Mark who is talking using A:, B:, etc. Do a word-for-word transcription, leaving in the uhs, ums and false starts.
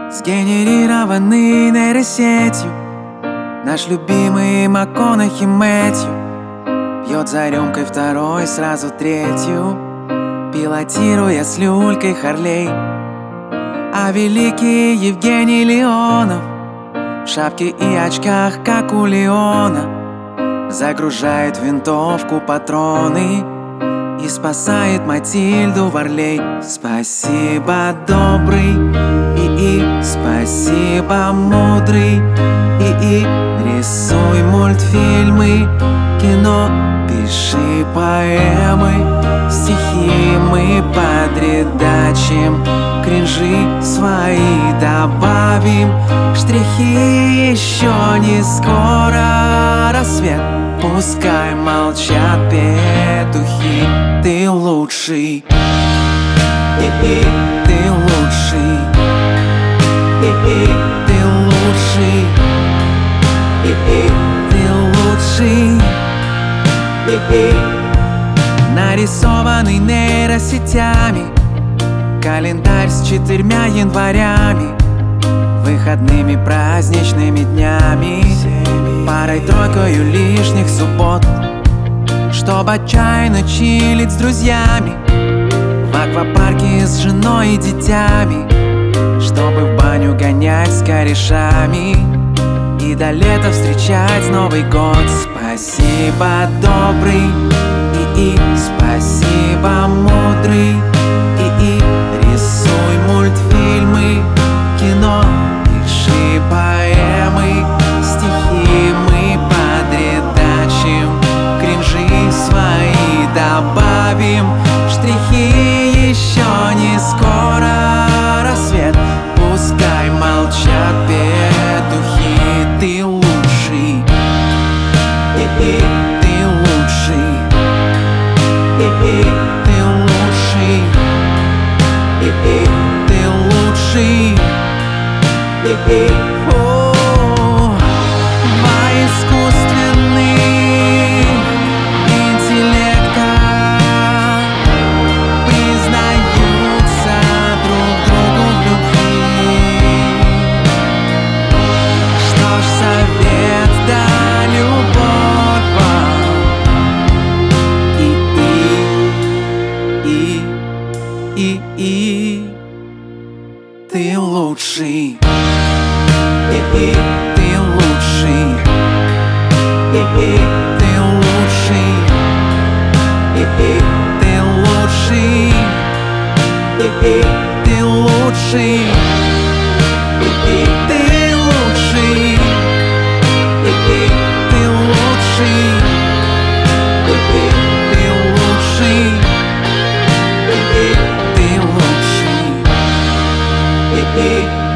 A: Сгенерированный нейросетью наш любимый МакКонахи Мэтью пьет за рюмкой второй, сразу третью, пилотируя с люлькой Харлей. А великий Евгений Леонов в шапке и очках, как у Леона, загружает в винтовку патроны и спасает Матильду Варлей. Спасибо, добрый и спасибо, мудрый и рисуй мультфильмы, кино, пиши поэмы, стихи мы подредачим, кринжи свои добавим, штрихи еще не скоро рассвет. Пускай молчат петухи, ты лучший, и-и, ты лучший, и-и, ты лучший, и-и, ты лучший, и-и. Нарисованный нейросетями календарь с четырьмя январями, выходными праздничными днями, парой-тройкою лишних суббот, чтоб отчаянно чилить с друзьями в аквапарке с женой и детьми, чтобы в баню гонять с корешами и до лета встречать Новый год. Спасибо, добрый и спасибо, мудрый и рисуй мультфильмы, кино, пиши поэмы, стихи мы подредачим, кринжи свои добавим, штрихи еще не скоро рассвет. Пускай молчат петухи, ты лучший, и-и, ты лучший, и-и, ты лучший, и-и, ты лучший, и-и. О, два искусственных интеллекта признаются друг другу в любви. Что ж, совет да любовь вам. И-и, и-и, и-и, ты лучший, и-и, ты лучший, и-и, ты лучший, и-и, ты лучший, и-и, ты лучший, и-и, ты лучший, и-и, ты лучший, и-и, ты лучший, и-и, ты лучший, и-и.